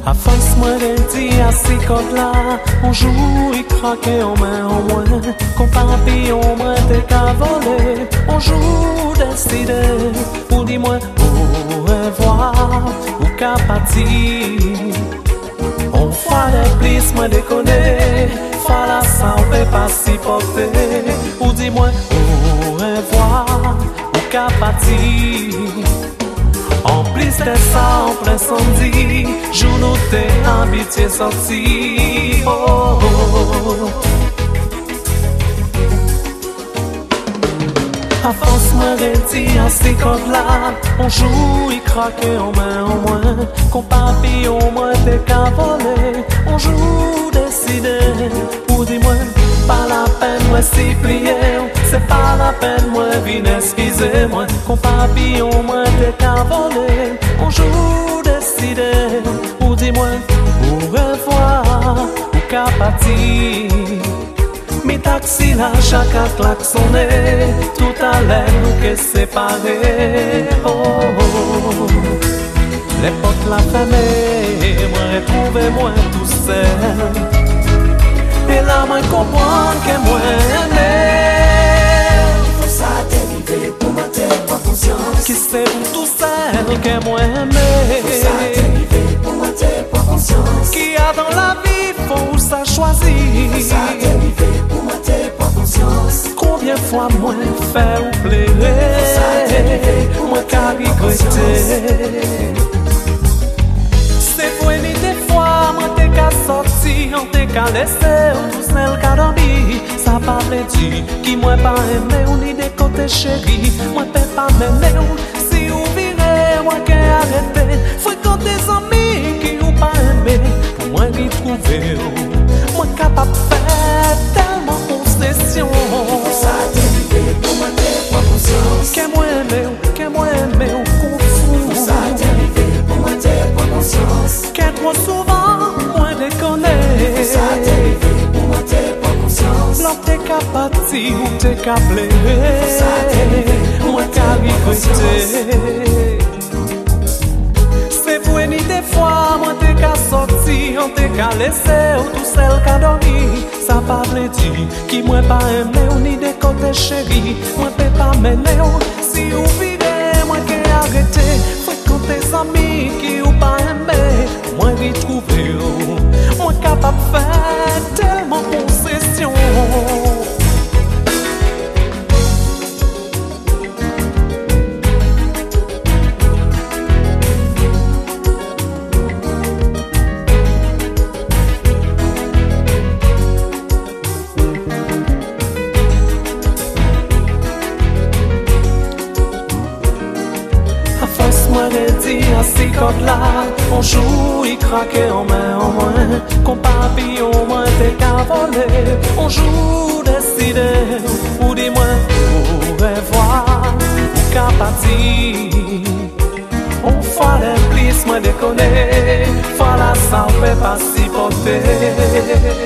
A force moi de dire à ces codes-là, on joue et craque en main en moins. Qu'on papillon moi t'es qu'à voler, on joue décidé. Ou dis-moi au revoir, ou qu'à partir. On fait les plis, moi déconner, fa la ça on peut pas s'y porter. Ou dis-moi au revoir, ou qu'à partir. En plus de ça, en plein samedi, jour nous t'es habitué sorti. Oh, oh, oh. A force moi de dire à ces codes-là, on joue et craque en main en moins. Qu'on papillon moi t'es qu'à voler, on joue décidé. Ou dis-moi, pas la peine moi s'y plier, c'est pas la peine moi vine excusez-moi. Qu'on papillon moi t'es qu'à voler, on joue décidé. Ou dis-moi, au revoir, ou qu'à partir. Mi taxi là, chacun klaxonné, tout à l'heure nous que séparés. Oh, oh. Les portes la fermées, moi retrouvé moi tout seul. Et là moi comprends que moi aimé. Faut ça t'arriver pour mater ta conscience. Qui c'est pour tout seul que moi aimé. Faut ça t'arriver pour mater ta conscience. Qui a dans la vie faut ça choisir. Faut ça t'arriver pour mater ta conscience. Combien fois moi fait ou pleurer, moi qu'à regretter. C'est vrai ni des fois moi t'es qu'à sortir, on t'es qu'à laisser, on tous n'est qu'à dormir. Ça pas veut dire qui moi pas aimé ou ni des côtés chéris. Moi t'es pas m'aimer ou si ou virez, moi qu'à arrêter. Fréquente des amis qui ou pas aimé, pour moi qui trouver, moi capable de faire tellement concession. Ça t'arriver pour mater ta conscience. Que moi aimé ou confus. Ça t'arriver pour mater ta conscience. Que trop souvent moi déconner. Ça t'arriver pour mater ta conscience. L'homme t'es qu'à partir ou t'es qu'à pleurer. Ça t'arriver moi qu'à regretter. C'est vrai ni des fois moi t'es qu'à sortir, on t'es qu'à laisser ou tout seul qu'à dormir. Ça pas veut dire qui moi pas aimé ou ni des côtés chéris. Moi peut pas m'aimer ou si ou virez, moi qu'à arrêter. Fréquente tes amis qui ou pas aimé, moi qui trouver, moi capable de faire tellement concession. Moi de dire à ces codes-là, on joue et craque en main en moins. Qu'on papillon moi t'es qu'à voler, on joue décidé. Ou dis-moi au revoir, ou qu'à partir. On fait les plis, moi déconner, voilà ça on peut pas s'y porter.